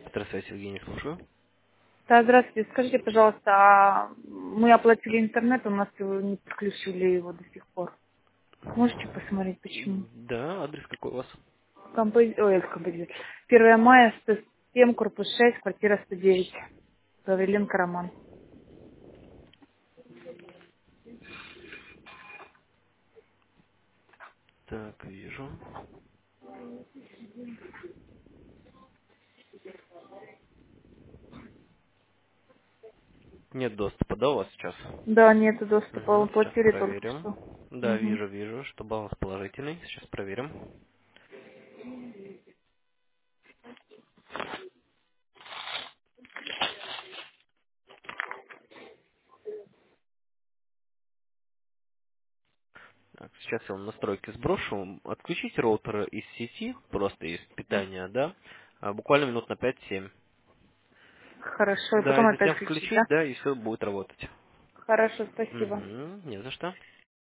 Здравствуйте, Евгений, слушаю. Да, здравствуйте. Скажите, пожалуйста, а мы оплатили интернет, у нас его не подключили его до сих пор. Можете посмотреть, почему? Да, адрес какой у вас? Композит. 1 мая, 107, корпус 6, квартира 109. Гавриленко Роман. Так, вижу. Нет доступа, да, у вас сейчас? Да, нету доступа, Сейчас оплатили только проверим. что. Да, Угу. вижу, что баланс положительный. Сейчас проверим. Так, сейчас я вам настройки сброшу. Отключите роутер из сети, просто из питания, да? Буквально минут на 5-7. Хорошо, и Да, и потом опять затем включить, да? включить, да, и все будет работать. Хорошо, спасибо. Угу, не за что.